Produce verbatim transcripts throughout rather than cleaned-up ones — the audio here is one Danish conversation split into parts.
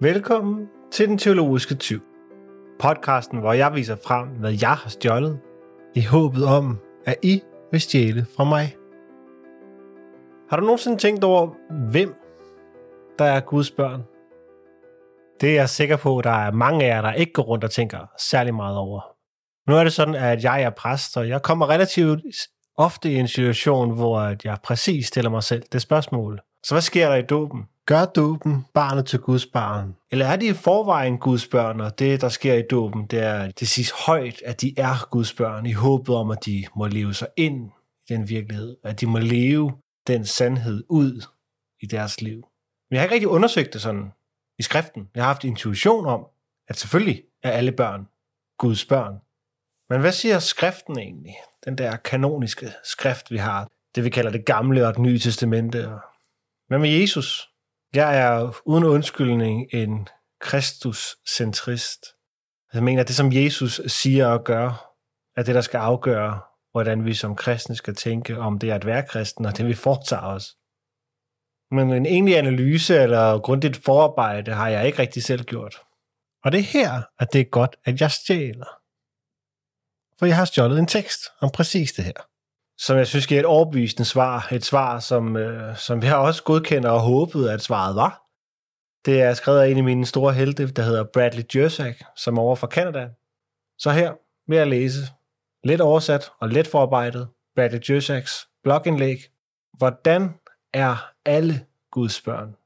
Velkommen til Den Teologiske Tyv. Podcasten, hvor jeg viser frem, hvad jeg har stjålet, i håbet om, at I vil stjæle fra mig. Har du nogensinde tænkt over, hvem der er Guds børn? Det er jeg sikker på, at der er mange af jer, der ikke går rundt og tænker særlig meget over. Nu er det sådan, at jeg er præst, og jeg kommer relativt ofte i en situation, hvor jeg præcis stiller mig selv det spørgsmål. Så hvad sker der i dåben? Gør dåben barnet til Guds barn? Eller er de i forvejen Guds børn, og det, der sker i dåben, det er, det siges højt, at de er Guds børn, i håbet om, at de må leve sig ind i den virkelighed, at de må leve den sandhed ud i deres liv. Men jeg har ikke rigtig undersøgt det sådan i skriften. Jeg har haft intuition om, at selvfølgelig er alle børn Guds børn. Men hvad siger skriften egentlig? Den der kanoniske skrift, vi har. Det vi kalder det gamle og det nye testamente. Hvad med Jesus? Jeg er uden undskyldning en kristuscentrist. Jeg mener, at det som Jesus siger og gør, er det, der skal afgøre, hvordan vi som kristne skal tænke om det at være kristen, og det vi foretager os. Men en egentlig analyse eller grundigt forarbejde har jeg ikke rigtig selv gjort. Og det er her, at det er godt, at jeg stjæler. For jeg har stjålet en tekst om præcis det her. Som jeg synes giver et overbevisende svar. Et svar, som, øh, som jeg også godkender og håbede, at svaret var. Det er skrevet af en af mine store helte, der hedder Bradley Jersak, som er over fra Canada. Så her vil jeg læse, lidt oversat og let forarbejdet, Bradley Jersaks blogindlæg. Hvordan er alle Guds børn?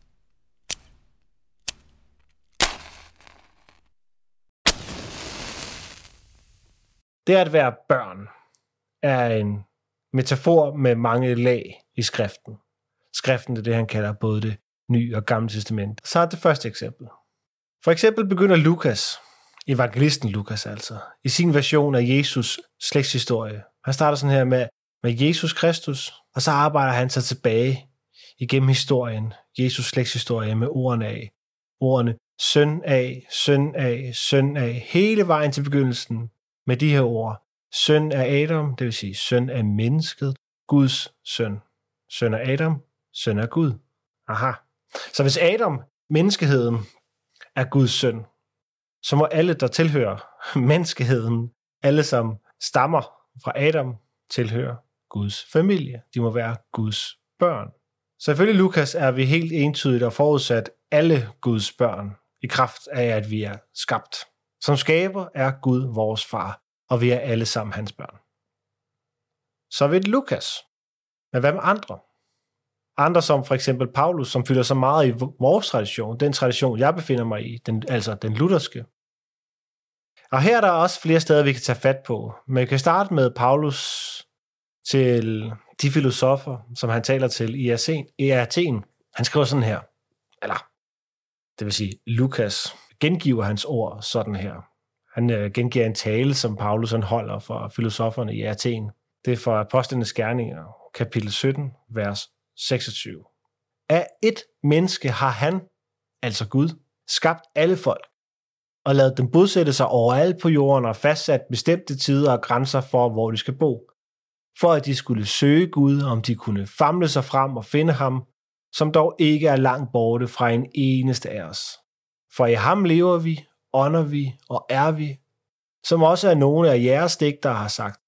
Det at være børn er en metafor med mange lag i skriften. Skriften er det, han kalder både det nye og gamle testament. Så er det første eksempel. For eksempel begynder Lukas, evangelisten Lukas altså, i sin version af Jesus slægtshistorie. Han starter sådan her med, med Jesus Kristus, og så arbejder han sig tilbage igennem historien, Jesus slægtshistorie med ordene af. Ordene søn af, søn af, søn af, hele vejen til begyndelsen med de her ord. Søn af Adam, det vil sige søn af mennesket, Guds søn. Søn af Adam, søn af Gud. Aha. Så hvis Adam, menneskeheden, er Guds søn, så må alle, der tilhører menneskeheden, alle som stammer fra Adam, tilhøre Guds familie. De må være Guds børn. Så ifølge Lukas er vi helt entydigt og forudsat alle Guds børn i kraft af, at vi er skabt. Som skaber er Gud vores far, og vi er alle sammen hans børn. Så ved Lukas. Men hvad med andre? Andre som for eksempel Paulus, som fylder så meget i vores tradition, den tradition, jeg befinder mig i, den, altså den lutherske. Og her er der også flere steder, vi kan tage fat på. Men vi kan starte med Paulus til de filosofer, som han taler til i Athen. Han skriver sådan her, eller det vil sige, Lukas gengiver hans ord sådan her. Han øh, gengiver en tale, som Paulus han holder for filosoferne i Athen. Det er fra Apostlenes Gerninger, kapitel sytten, vers seksogtyve. Af et menneske har han, altså Gud, skabt alle folk, og ladet dem bosætte sig overalt på jorden og fastsat bestemte tider og grænser for, hvor de skal bo, for at de skulle søge Gud, om de kunne famle sig frem og finde ham, som dog ikke er langt borte fra en eneste af os. For i ham lever vi, ånder vi og er vi, som også er nogle af jeres digtere har sagt.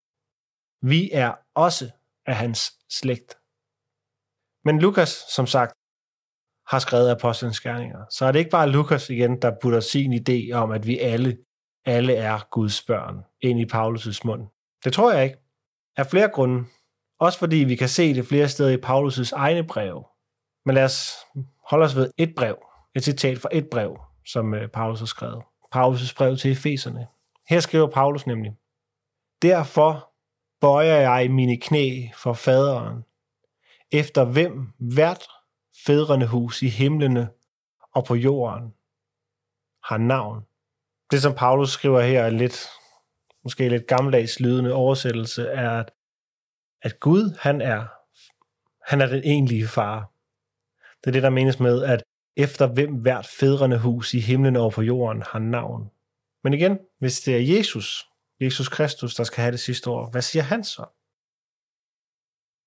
Vi er også af hans slægt. Men Lukas, som sagt, har skrevet Apostlenes Gerninger. Så er det ikke bare Lukas igen, der putter sin idé om, at vi alle, alle er Guds børn, ind i Paulus' mund. Det tror jeg ikke. Af flere grunde. Også fordi vi kan se det flere steder i Paulus' egne brev. Men lad os holde os ved et brev. Et citat fra et brev, som Paulus har skrevet. Paulus' brev til Efeserne. Her skriver Paulus nemlig: Derfor bøjer jeg mine knæ for faderen, efter hvem hvert fædrene hus i himlene og på jorden har navn. Det, som Paulus skriver her, er lidt, måske lidt gammeldags lydende oversættelse, er, at, at Gud, han er, han er den egentlige far. Det er det, der menes med, at efter hvem hvert fædrene hus i himlen og på jorden har navn. Men igen, hvis det er Jesus, Jesus Kristus, der skal have det sidste ord, hvad siger han så?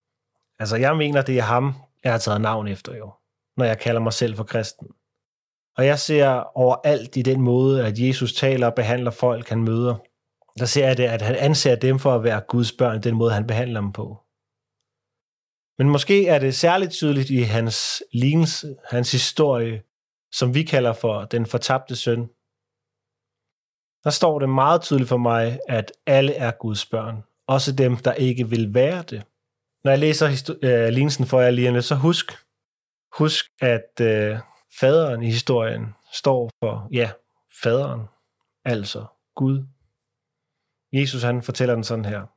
Altså, jeg mener, det er ham, jeg har taget navn efter jo, når jeg kalder mig selv for kristen. Og jeg ser overalt i den måde, at Jesus taler og behandler folk, han møder. Der ser jeg det, at han anser dem for at være Guds børn, den måde, han behandler dem på. Men måske er det særligt tydeligt i hans lignelse, hans historie, som vi kalder for den fortabte søn. Der står det meget tydeligt for mig, at alle er Guds børn. Også dem, der ikke vil være det. Når jeg læser histor- øh, lignelsen for jer lige nu, så husk, husk at øh, faderen i historien står for, ja, faderen, altså Gud. Jesus han fortæller den sådan her.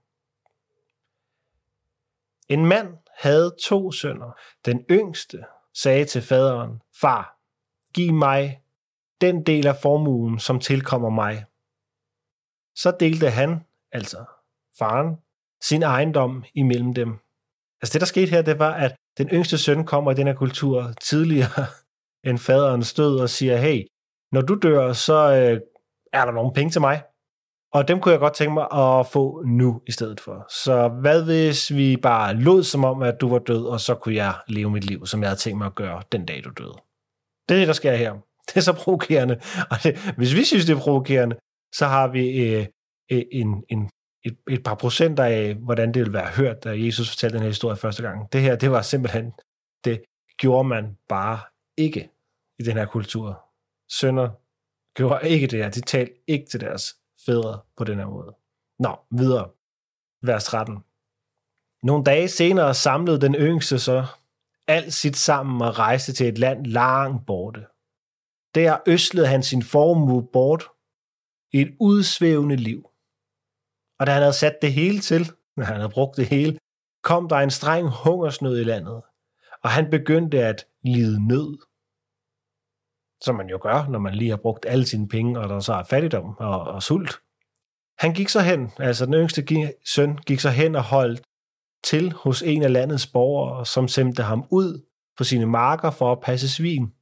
En mand havde to sønner. Den yngste sagde til faderen, far, giv mig den del af formuen, som tilkommer mig. Så delte han, altså faren, sin ejendom imellem dem. Altså det, der skete her, det var, at den yngste søn kommer i den her kultur tidligere end faderen stod og siger, hey, når du dør, så øh, er der nogle penge til mig. Og dem kunne jeg godt tænke mig at få nu i stedet for. Så hvad hvis vi bare lod som om, at du var død, og så kunne jeg leve mit liv, som jeg havde tænkt mig at gøre den dag, du døde. Det er det, der sker her. Det er så provokerende. Og det, hvis vi synes, det er provokerende, så har vi øh, en, en, et, et par procenter af, hvordan det ville være hørt, da Jesus fortalte den her historie første gang. Det her, det var simpelthen, det gjorde man bare ikke i den her kultur. Sønner gjorde ikke det her. De talte ikke til deres fædre på den her måde. Nå, videre. Vers tretten. Nogle dage senere samlede den yngste så alt sit sammen og rejste til et land langt borte. Der øslede han sin formue bort i et udsvævende liv. Og da han havde sat det hele til, når han havde brugt det hele, kom der en streng hungersnød i landet, og han begyndte at lide nød. Som man jo gør, når man lige har brugt alle sine penge, og der så er fattigdom og, og sult. Han gik så hen, altså den yngste søn gik så hen og holdt til hos en af landets borgere, som sendte ham ud på sine marker for at passe svin.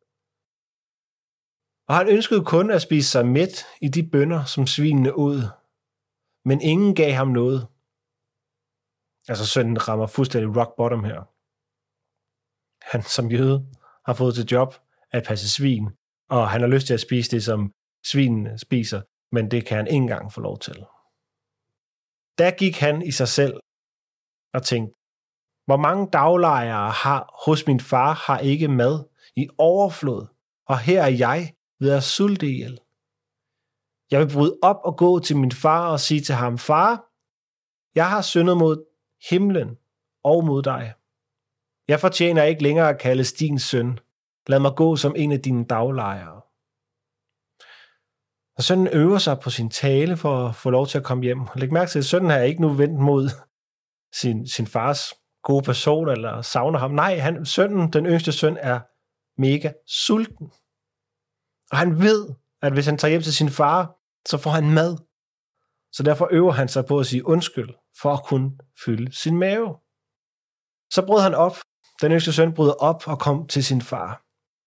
Og han ønskede kun at spise sig mæt i de bønner, som svinene ud, men ingen gav ham noget. Altså sønnen rammer fuldstændig rock bottom her. Han som jøde har fået til job at passe svin, og han har lyst til at spise det, som svinene spiser, men det kan han ikke engang få lov til. Der gik han i sig selv og tænkte, hvor mange daglejere har hos min far har ikke mad i overflod, og her er jeg ved at sulte ihjel. Jeg vil bryde op og gå til min far og sige til ham, far, jeg har syndet mod himlen og mod dig. Jeg fortjener ikke længere at kaldes din søn. Lad mig gå som en af dine daglejere. Og sønnen øver sig på sin tale for at få lov til at komme hjem. Læg mærke til, at sønnen er ikke nu vendt mod sin, sin fars gode person, eller savner ham. Nej, han, sønnen, den yngste søn, er mega sulten. Og han ved, at hvis han tager hjem til sin far, så får han mad. Så derfor øver han sig på at sige undskyld, for at kunne fylde sin mave. Så brød han op. Den yngste søn brød op og kom til sin far.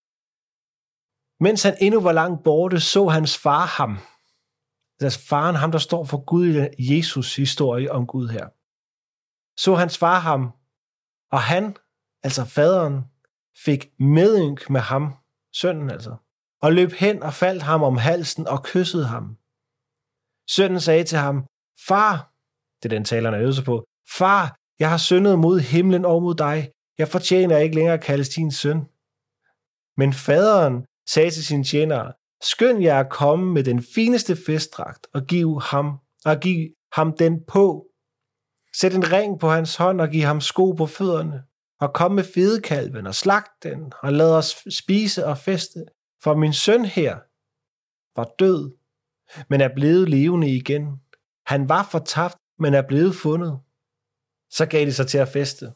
Mens han endnu var langt borte, så hans far ham. Altså faren, ham der står for Gud i Jesus historie om Gud her. Så hans far ham, og han, altså faderen, fik medynk med ham, sønnen altså, og løb hen og faldt ham om halsen og kyssede ham. Sønnen sagde til ham, far, det er den taleren er øvet sig på, far, jeg har syndet mod himlen og mod dig. Jeg fortjener ikke længere at kaldes din søn. Men faderen sagde til sine tjenere, skynd jer at komme med den fineste festdragt og giv ham, og giv ham den på. Sæt en ring på hans hånd og giv ham sko på fødderne. Og kom med fedekalven og slagt den, og lad os spise og feste. For min søn her var død, men er blevet levende igen. Han var fortabt, men er blevet fundet. Så gav de sig til at feste.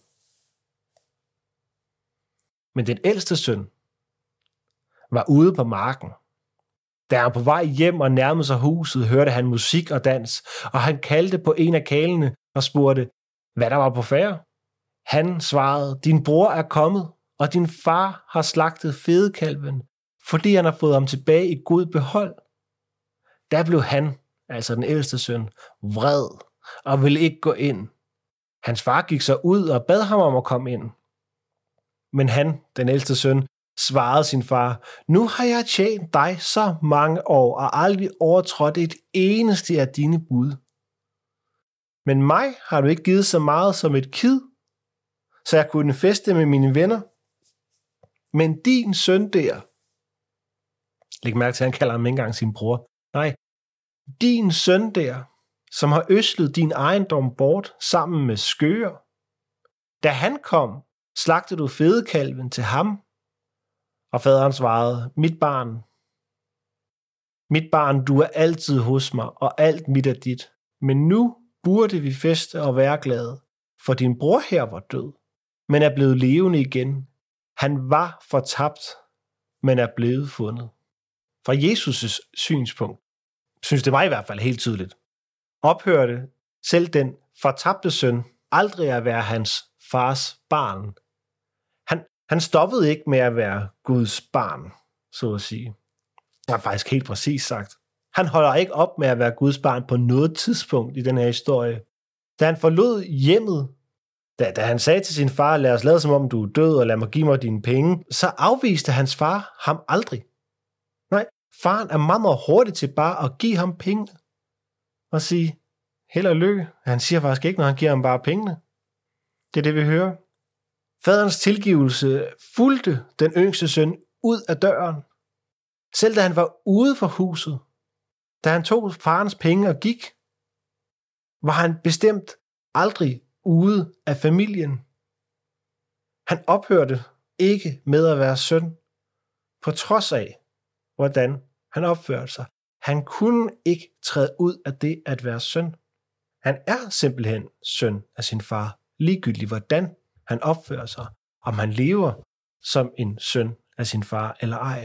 Men den ældste søn var ude på marken. Da han på vej hjem og nærmede sig huset, hørte han musik og dans, og han kaldte på en af karlene og spurgte, hvad der var på færde. Han svarede, din bror er kommet, og din far har slagtet fedekalven, fordi han har fået ham tilbage i god behold. Der blev han, altså den ældste søn, vred og ville ikke gå ind. Hans far gik så ud og bad ham om at komme ind. Men han, den ældste søn, svarede sin far, nu har jeg tjent dig så mange år og aldrig overtrådt et eneste af dine bud. Men mig har du ikke givet så meget som et kid, så jeg kunne feste med mine venner. Men din søn der, læg mærke til, at han kalder ham ikke engang sin bror. Nej, din søn der, som har øslet din ejendom bort sammen med skøger. Da han kom, slagtede du fedekalven til ham. Og faderen svarede, mit barn, mit barn, du er altid hos mig, og alt mit er dit. Men nu burde vi feste og være glade, for din bror her var død, men er blevet levende igen. Han var fortabt, men er blevet fundet. Fra Jesus' synspunkt, synes det mig i hvert fald helt tydeligt, ophørte selv den fortabte søn aldrig at være hans fars barn. Han, han stoppede ikke med at være Guds barn, så at sige. Det er faktisk helt præcis sagt. Han holder ikke op med at være Guds barn på noget tidspunkt i den her historie. Da han forlod hjemmet, da, da han sagde til sin far, lad os lade som om du er død, og lad mig give mig dine penge, så afviste hans far ham aldrig. Nej, faren er meget, meget hurtig til bare at give ham penge og sige, held og lykke. Han siger faktisk ikke, når han giver ham bare pengene. Det er det, vi hører. Faderens tilgivelse fulgte den yngste søn ud af døren. Selv da han var ude for huset, da han tog farens penge og gik, var han bestemt aldrig ude af familien. Han ophørte ikke med at være søn, på trods af, hvordan han opførte sig. Han kunne ikke træde ud af det at være søn. Han er simpelthen søn af sin far, ligegyldigt hvordan han opfører sig, om han lever som en søn af sin far eller ej.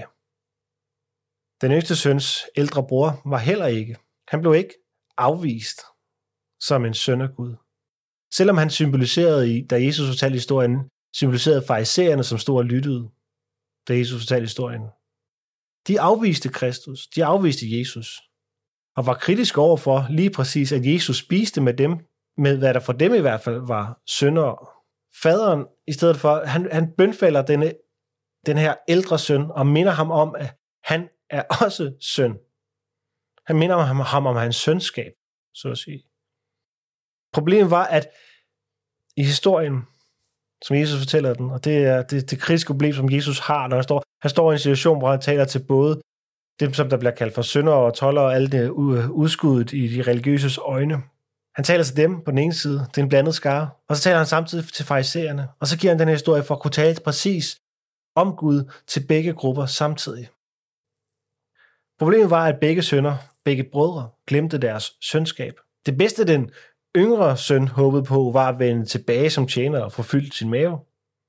Den yngste søns ældre bror var heller ikke. Han blev ikke afvist som en søn af Gud. Selvom han symboliserede, i, da Jesus fortalte historien, symboliserede farisæerne, som stod og lyttede, da Jesus fortalte historien. De afviste Kristus, de afviste Jesus, og var kritiske overfor lige præcis, at Jesus spiste med dem, med hvad der for dem i hvert fald var syndere. Faderen, i stedet for, han, han bønfalder denne, den her ældre søn, og minder ham om, at han er også søn. Han minder ham, ham om hans sønskab, så at sige. Problemet var, at i historien, som Jesus fortæller den, og det er det, det kritiske problem, som Jesus har, når han står, han står i en situation, hvor han taler til både dem, som der bliver kaldt for syndere og toldere, og alt det udskuddet i de religiøses øjne. Han taler til dem på den ene side, det er en blandet skare, og så taler han samtidig til farisæerne, og så giver han den her historie for at kunne tale præcis om Gud til begge grupper samtidig. Problemet var, at begge sønner, begge brødre, glemte deres sønskab. Det bedste, den yngre søn håbede på, var at vende tilbage som tjener og få fyldt sin mave.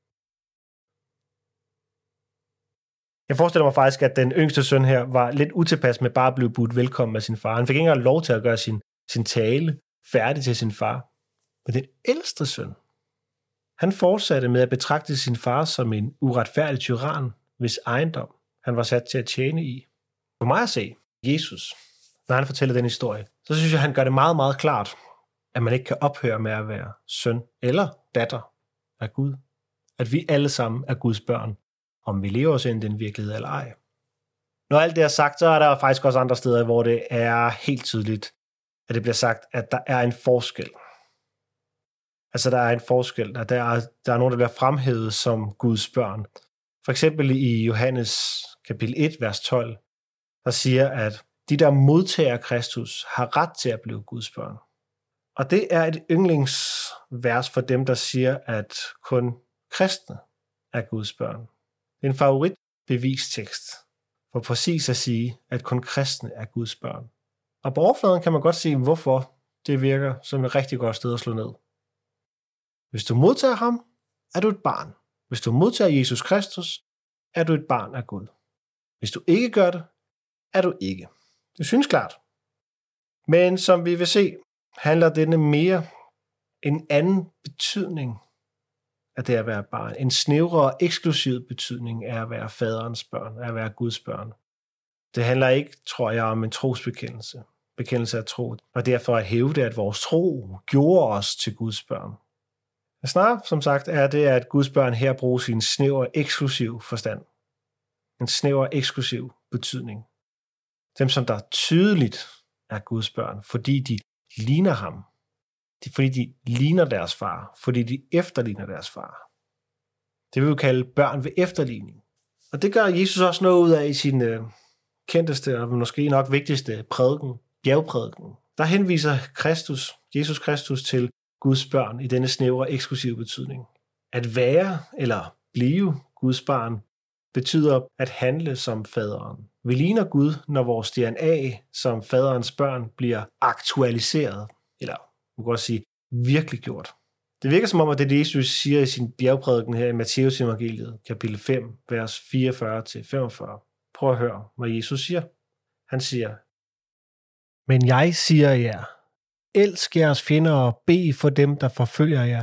Jeg forestiller mig faktisk, at den yngste søn her var lidt utilpas med bare at blive budt velkommen af sin far. Han fik ikke engang lov til at gøre sin, sin tale færdig til sin far. Men den ældste søn, han fortsatte med at betragte sin far som en uretfærdig tyran, hvis ejendom han var sat til at tjene i. For mig at se, Jesus, når han fortæller den historie, så synes jeg, han gør det meget, meget klart, at man ikke kan ophøre med at være søn eller datter af Gud. At vi alle sammen er Guds børn, om vi lever os ind i den virkelighed eller ej. Når alt det er sagt, så er der faktisk også andre steder, hvor det er helt tydeligt, at det bliver sagt, at der er en forskel. Altså, der er en forskel, at der er, der er nogen, der bliver fremhævet som Guds børn. For eksempel i Johannes kapitel et, vers tolv, der siger, at de, der modtager Kristus, har ret til at blive Guds børn. Og det er et yndlingsvers for dem, der siger, at kun kristne er Guds børn. Det er en favoritbevistekst for præcis at sige, at kun kristne er Guds børn. Og på overfladen kan man godt se, hvorfor det virker som et rigtig godt sted at slå ned. Hvis du modtager ham, er du et barn. Hvis du modtager Jesus Kristus, er du et barn af Gud. Hvis du ikke gør det, er du ikke. Det synes klart. Men som vi vil se, handler denne mere en anden betydning af det at være barn. En snævrere og eksklusiv betydning af at være faderens børn, af at være Guds børn. Det handler ikke, tror jeg, om en trosbekendelse. Bekendelse af tro. Og derfor at hævde, at vores tro gjorde os til Guds børn. Snarere, som sagt, er det, at Guds børn her bruges i en snæver og eksklusiv forstand. en snæver eksklusiv betydning. Dem, som der tydeligt er Guds børn, fordi de ligner ham. De, fordi de ligner deres far. Fordi de efterligner deres far. Det vil vi kalde børn ved efterligning. Og det gør Jesus også noget ud af i sin øh, kendteste og måske nok vigtigste prædiken, bjergprædiken. Der henviser Kristus, Jesus Kristus til Guds børn i denne snævre eksklusive betydning. At være eller blive Guds barn betyder at handle som faderen. Vi ligner Gud, når vores D N A som faderens børn bliver aktualiseret, eller man kan godt sige virkelig gjort. Det virker som om, at det Jesus siger i sin bjergprædiken her i Matteus evangeliet, kapitel fem, vers fireogfyrre til femogfyrre. Prøv at høre, hvad Jesus siger. Han siger, men jeg siger jer, elsk jeres fjender og bed for dem, der forfølger jer.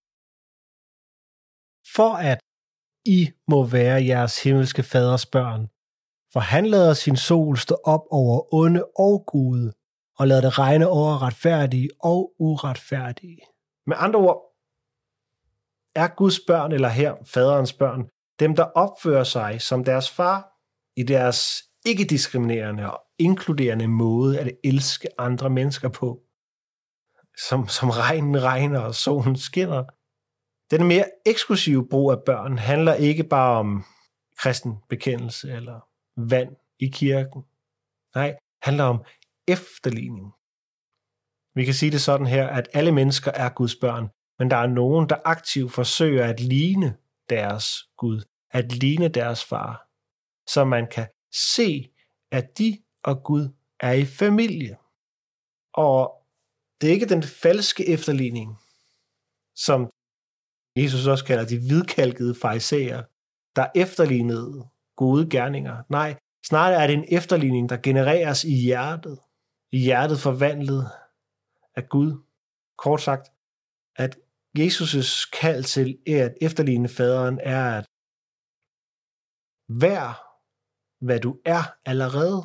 For at I må være jeres himmelske faders børn, for han lader sin sol stå op over onde og gode, og lader det regne over retfærdige og uretfærdige. Med andre ord, er Guds børn, eller her faderens børn, dem der opfører sig som deres far, i deres ikke-diskriminerende og inkluderende måde at elske andre mennesker på. Som, som regnen regner og solen skinner. Den mere eksklusive brug af børn handler ikke bare om kristen bekendelse eller vand i kirken. Nej, handler om efterligning. Vi kan sige det sådan her, at alle mennesker er Guds børn, men der er nogen, der aktivt forsøger at ligne deres Gud, at ligne deres far, så man kan se, at de og Gud er i familie. Og det er ikke den falske efterligning, som Jesus også kalder de hvidkalkede farisæer, der efterlignede gode gerninger. Nej, snarere er det en efterligning, der genereres i hjertet. I hjertet forvandlet af Gud. Kort sagt, at Jesus' kald til at efterligne faderen er at vær, hvad du er allerede.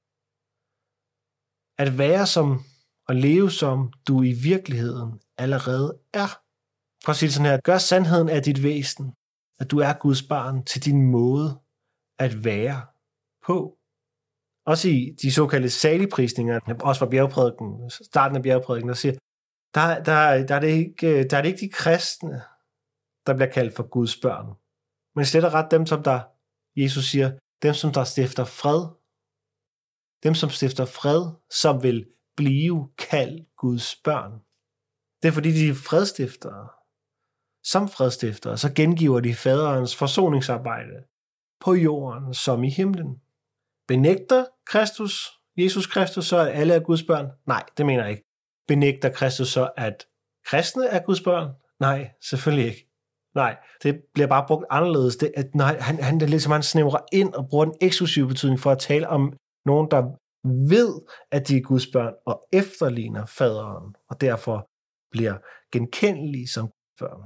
At være som og leve som du i virkeligheden allerede er. Prøv at sige det sådan her. Gør sandheden af dit væsen, at du er Guds barn, til din måde at være på. Også i de såkaldte saligprisninger, også fra bjergprædiken, starten af bjergprædiken, der siger, der, der, der, er det ikke, der er det ikke de kristne, der bliver kaldt for Guds børn. Men slet og ret dem, som der, Jesus siger, dem som der stifter fred. Dem som stifter fred, som vil blive kaldt Guds børn. Det er fordi de er fredstiftere. Som fredstiftere, så gengiver de faderens forsoningsarbejde på jorden som i himlen. Benægter Kristus, Jesus Kristus, så at alle er Guds børn? Nej, det mener jeg ikke. Benægter Kristus så, at kristne er Guds børn? Nej, selvfølgelig ikke. Nej, det bliver bare brugt anderledes. Det, at, nej, han, han det er ligesom, han snævrer ind og bruger den eksklusive betydning for at tale om nogen, der ved, at de er Guds børn og efterligner faderen, og derfor bliver genkendelige som Guds børn.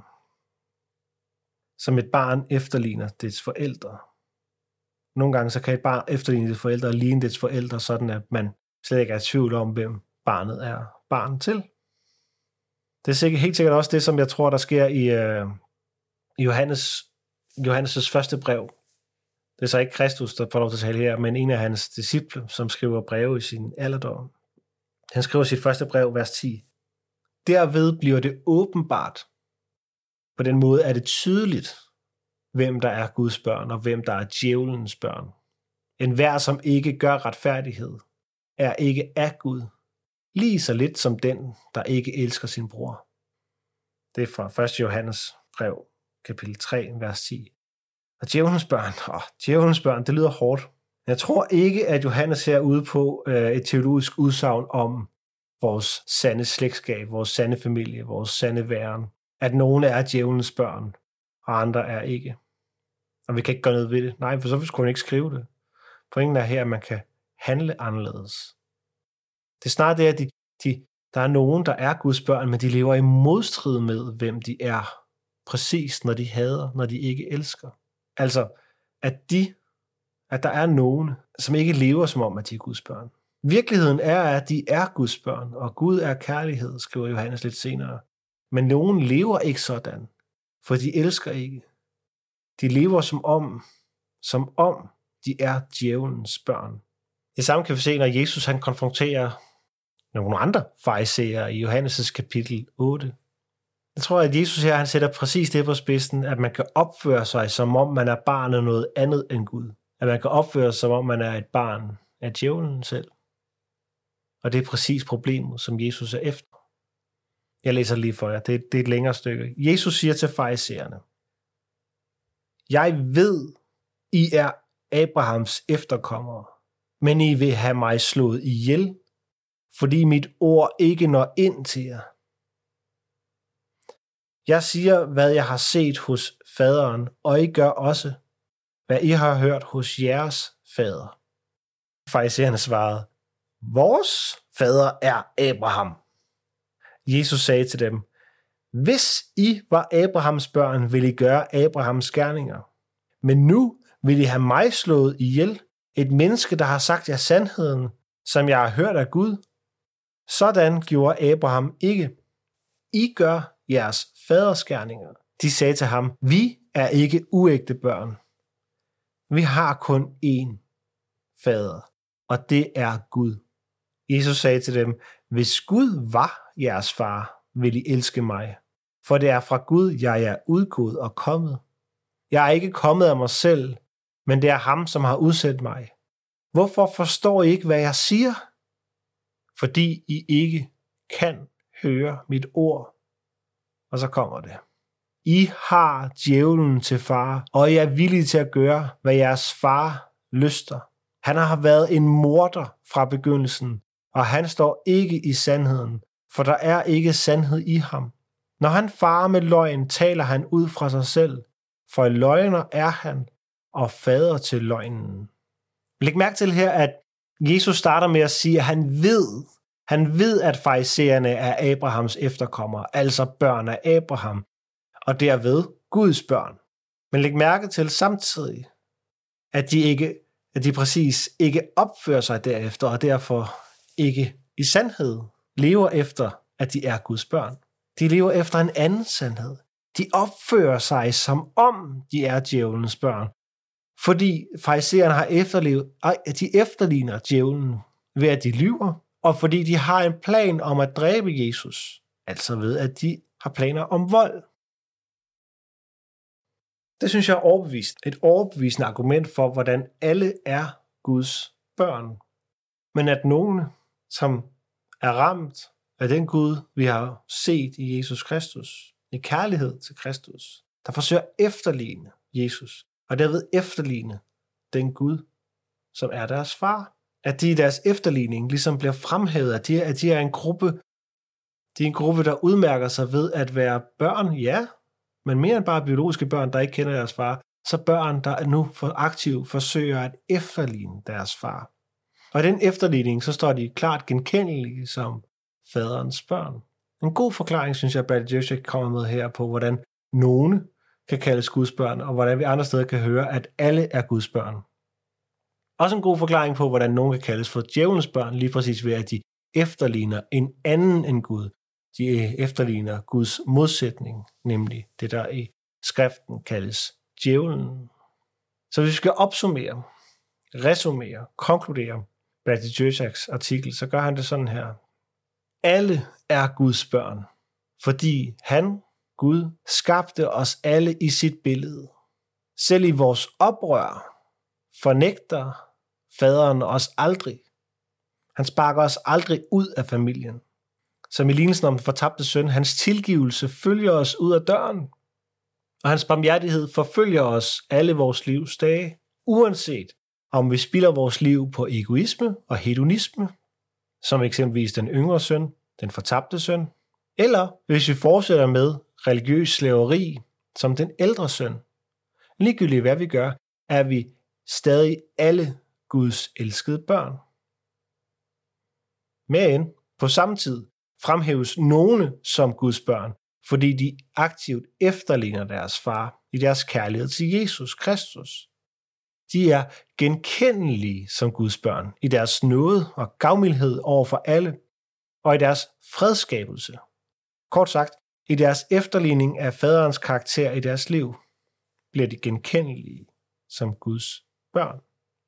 Som et barn efterligner dets forældre. Nogle gange så kan et barn efterligne dets forældre og ligne dets forældre, sådan at man slet ikke er i tvivl om, hvem barnet er barn til. Det er sikkert, helt sikkert også det, som jeg tror, der sker i, øh, i Johannes, Johannes' første brev. Det er så ikke Kristus, der får lov til at tale her, men en af hans disciple, som skriver breve i sin alderdom. Han skriver sit første brev, vers ti. Derved bliver det åbenbart. På den måde er det tydeligt, hvem der er Guds børn, og hvem der er djævelens børn. En hver, som ikke gør retfærdighed, er ikke af Gud, lige så lidt som den, der ikke elsker sin bror. Det er fra første Johannes brev, kapitel tre, vers ti. Og djævelens børn, åh, djævelens børn, det lyder hårdt. Jeg tror ikke, at Johannes er ude på øh, et teologisk udsagn om vores sande slægtskab, vores sande familie, vores sande væren. At nogle er djævelens børn, og andre er ikke. Og vi kan ikke gøre noget ved det. Nej, for så skulle han ikke skrive det. Pointen er her, at man kan handle anderledes. Det er snart det, at de, de, der er nogen, der er Guds børn, men de lever i modstrid med, hvem de er. Præcis, når de hader, når de ikke elsker. Altså, at de, at der er nogen, som ikke lever som om, at de er Guds børn. Virkeligheden er, at de er Guds børn, og Gud er kærlighed, skriver Johannes lidt senere. Men nogen lever ikke sådan, for de elsker ikke. De lever som om, som om, de er djævelens børn. Det samme kan vi se, når Jesus han konfronterer nogle andre farisæer i Johannes' kapitel otte. Jeg tror, at Jesus her han sætter præcis det på spidsen, at man kan opføre sig, som om man er barn af noget andet end Gud. At man kan opføre sig, som om man er et barn af djævlen selv. Og det er præcis problemet, som Jesus er efter. Jeg læser lige for jer. Det, det er et længere stykke. Jesus siger til farisæerne: Jeg ved, I er Abrahams efterkommere, men I vil have mig slået ihjel, fordi mit ord ikke når ind til jer. Jeg siger, hvad jeg har set hos faderen, og I gør også, hvad I har hørt hos jeres fader. Farisæerne svarede: Vores fader er Abraham. Jesus sagde til dem: Hvis I var Abrahams børn, ville I gøre Abrahams gerninger. Men nu vil I have mig slået ihjel, et menneske, der har sagt jer sandheden, som jeg har hørt af Gud. Sådan gjorde Abraham ikke. I gør jeres faders gerninger. De sagde til ham: Vi er ikke uægte børn. Vi har kun én fader, og det er Gud. Jesus sagde til dem: Hvis Gud var jeres far, vil I elske mig. For det er fra Gud, jeg er udgået og kommet. Jeg er ikke kommet af mig selv, men det er ham, som har udsendt mig. Hvorfor forstår I ikke, hvad jeg siger? Fordi I ikke kan høre mit ord. Og så kommer det: I har djævlen til far, og I er villige til at gøre, hvad jeres far lyster. Han har været en morder fra begyndelsen, og han står ikke i sandheden, for der er ikke sandhed i ham. Når han farer med løgn, taler han ud fra sig selv, for løgner er han, og fader til løgnen. Læg mærke til her, at Jesus starter med at sige, at han ved, han ved, at farisæerne er Abrahams efterkommere, altså børn af Abraham, og derved Guds børn. Men læg mærke til samtidig, at de, ikke, at de præcis ikke opfører sig derefter, og derfor ikke i sandhed lever efter, at de er Guds børn. De lever efter en anden sandhed. De opfører sig, som om de er djævelens børn, fordi farisæerne har efterlevet, at de efterligner djævlen ved, at de lyver, og fordi de har en plan om at dræbe Jesus, altså ved, at de har planer om vold. Det synes jeg er overbevist. Et overbevisende argument for, hvordan alle er Guds børn. Men at nogen, som er ramt af den Gud, vi har set i Jesus Kristus, i kærlighed til Kristus, der forsøger at efterligne Jesus, og derved efterligne den Gud, som er deres far. At de i deres efterligning ligesom bliver fremhævet, at de, at de er en gruppe, de er en gruppe, der udmærker sig ved at være børn, ja, men mere end bare biologiske børn, der ikke kender deres far, så børn, der nu for aktivt forsøger at efterligne deres far. Og i den efterligning, så står de klart genkendelige som faderens børn. En god forklaring, synes jeg, Brad Jersak kommer med her på, hvordan nogle kan kaldes Guds børn, og hvordan vi andre steder kan høre, at alle er Guds børn. Også en god forklaring på, hvordan nogen kan kaldes for djævelens børn, lige præcis ved, at de efterligner en anden end Gud. De efterligner Guds modsætning, nemlig det, der i skriften kaldes djævlen. Så hvis vi skal opsummere, resumere, konkludere Brad Jersaks artikel, så gør han det sådan her. Alle er Guds børn, fordi han, Gud, skabte os alle i sit billede. Selv i vores oprør fornægter faderen os aldrig. Han sparker os aldrig ud af familien. Som i lignelsen om den fortabte søn, hans tilgivelse følger os ud af døren, og hans barmhjertighed forfølger os alle vores livs dage, uanset om vi spilder vores liv på egoisme og hedonisme, som eksempelvis den yngre søn, den fortabte søn, eller hvis vi fortsætter med religiøs slaveri, som den ældre søn. Ligegyldigt hvad vi gør, er vi stadig alle Guds elskede børn. Men på samme tid fremhæves nogle som Guds børn, fordi de aktivt efterligner deres far i deres kærlighed til Jesus Kristus. De er genkendelige som Guds børn i deres nåde og gavmildhed over for alle, og i deres fredskabelse. Kort sagt, i deres efterligning af faderens karakter i deres liv, bliver de genkendelige som Guds børn.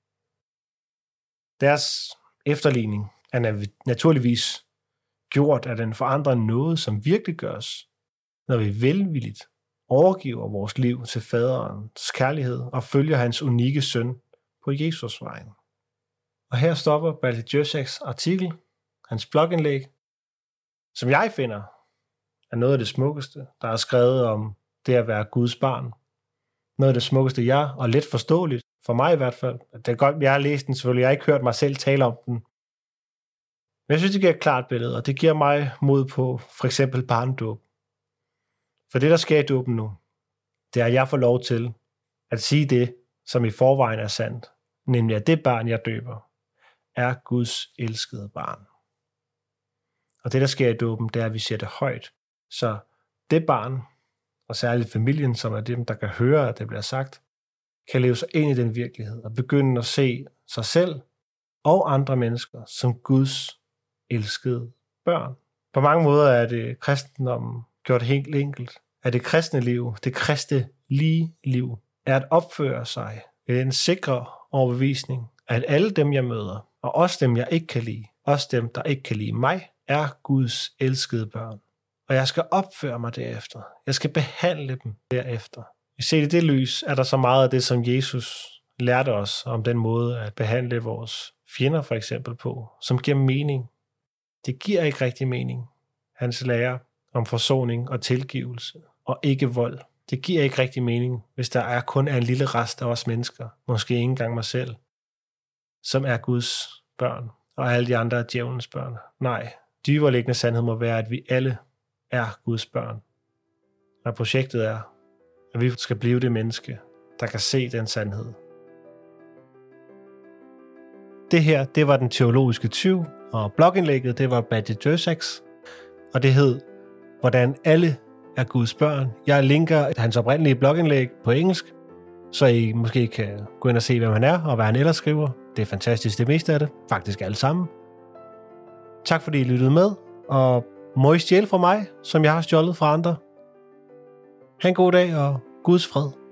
Deres efterligning er naturligvis gjort af den forandrende nåde, som virkelig gøres, når vi velvilligt overgiver vores liv til faderens kærlighed og følger hans unikke søn på Jesusvejen. Og her stopper Balti Joseks artikel, hans blogindlæg, som jeg finder er noget af det smukkeste, der er skrevet om det at være Guds barn. Noget af det smukkeste, jeg, og let forståeligt, for mig i hvert fald. Det er godt, jeg har læst den selvfølgelig, jeg har ikke hørt mig selv tale om den. Men jeg synes, det giver et klart billede, og det giver mig mod på for eksempel barndåb. For det, der sker i dåben nu, det er, at jeg får lov til at sige det, som i forvejen er sandt. Nemlig, at det barn, jeg døber, er Guds elskede barn. Og det, der sker i dåben, det er, at vi siger det højt. Så det barn, og særligt familien, som er dem, der kan høre, at det bliver sagt, kan leve sig ind i den virkelighed og begynde at se sig selv og andre mennesker som Guds elskede børn. På mange måder er det kristendommen gjort helt enkelt. At det kristne liv, det kristne lige liv, er at opføre sig ved en sikre overbevisning, at alle dem, jeg møder, og også dem, jeg ikke kan lide, også dem, der ikke kan lide mig, er Guds elskede børn. Og jeg skal opføre mig derefter. Jeg skal behandle dem derefter. I set i det lys er der så meget af det, som Jesus lærte os om den måde at behandle vores fjender for eksempel på, som giver mening. Det giver ikke rigtig mening. Hans lære om forsoning og tilgivelse og ikke vold. Det giver ikke rigtig mening, hvis der er kun en lille rest af os mennesker, måske ikke engang mig selv, som er Guds børn, og alle de andre er djævelens børn. Nej, dybereliggende sandhed må være, at vi alle er Guds børn. Og projektet er, at vi skal blive det menneske, der kan se den sandhed. Det her, det var Den Teologiske Tyv, og blogindlægget, det var Balti Joseks, og det hed, Hvordan alle er Guds børn. Jeg linker hans oprindelige blogindlæg på engelsk, så I måske kan gå ind og se, hvem han er, og hvad han ellers skriver. Det er fantastisk, det meste af det. Faktisk alle sammen. Tak fordi I lyttede med, og må I stjæle fra mig, som jeg har stjålet fra andre. Ha' en god dag, og Guds fred.